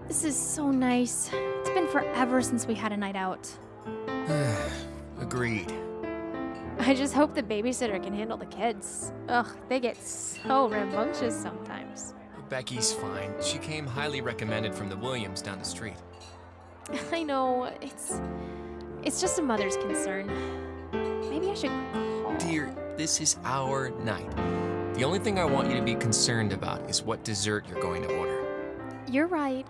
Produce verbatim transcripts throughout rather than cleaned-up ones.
This is so nice. It's been forever since we had a night out. Agreed. I just hope the babysitter can handle the kids. Ugh, they get so rambunctious sometimes. Becky's fine. She came highly recommended from the Williams down the street. I know, it's... It's just a mother's concern. Maybe I should call. Dear, this is our night. The only thing I want you to be concerned about is what dessert you're going to order. You're right.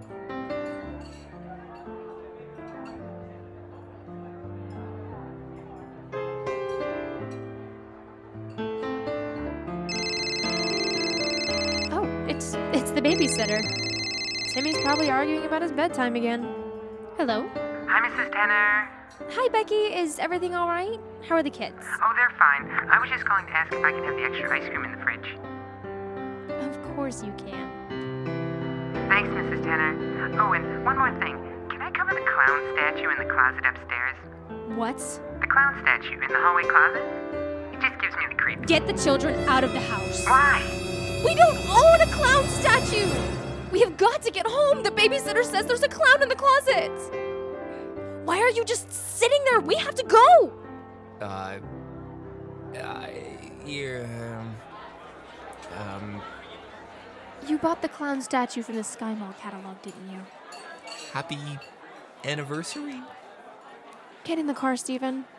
Oh, it's it's the babysitter. Timmy's probably arguing about his bedtime again. Hello? Hi, Missus Tanner. Hi, Becky. Is everything all right? How are the kids? Oh, they're fine. I was just calling to ask if I can have the extra ice cream in the fridge. Of course you can. Thanks, Missus Tanner. Oh, and one more thing. Can I cover the clown statue in the closet upstairs? What? The clown statue in the hallway closet? It just gives me the creeps. Get the children out of the house. Why? We don't own a clown statue! We have got to get home! The babysitter says there's a clown in the closet! Why are you just sitting there? We have to go! Uh... Uh... You're... Um... um You bought the clown statue from the Sky Mall catalog, didn't you? happy... anniversary? Get in the car, Steven.